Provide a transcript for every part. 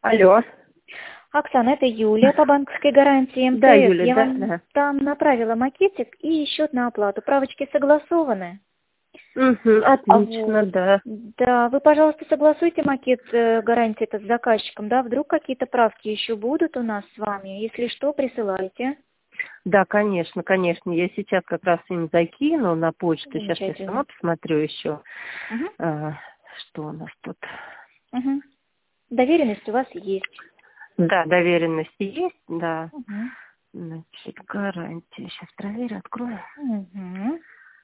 Алло. Оксана, это Юлия по банковской гарантии МТС. Да, Юля, Я да, вам да. там направила макетик и счет на оплату. Правочки согласованы. Отлично, Вот. да. Да, вы, пожалуйста, согласуйте макет гарантии это с заказчиком, да, вдруг какие-то правки еще будут у нас с вами. Если что, присылайте. Да, конечно, конечно. Я сейчас как раз им закину на почту. Сейчас я сама Замечательно. посмотрю еще, Угу. что у нас тут. Угу. Доверенность у вас есть. Да, доверенность есть, да. Угу. Значит, гарантия. Сейчас проверю, открою. Угу.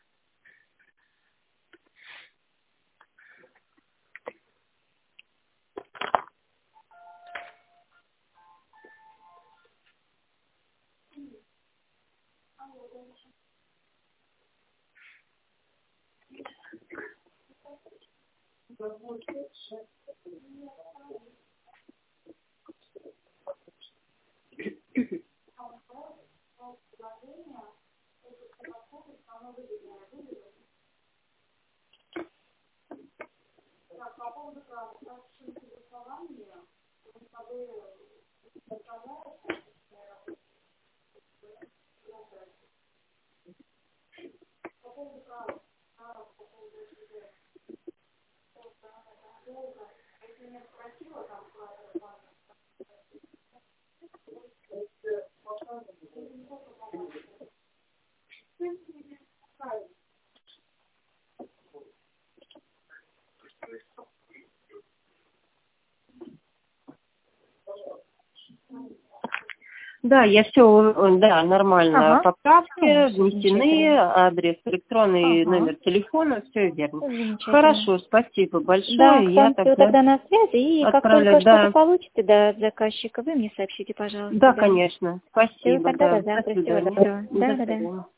Да, я все, да, нормально. Ага. Поправки Ну, внесены, замечательно. адрес, электронный Ага. номер телефона, все верно. Замечательно. Хорошо, спасибо Да, большое. Я Оксан, все тогда тогда на связи. И как только отправляю. что-то Да, получите до заказчика, вы мне сообщите, пожалуйста, да, да. конечно. Все, Спасибо, тогда да. до До завтра. Всего свидания. доброго. До Да. свидания.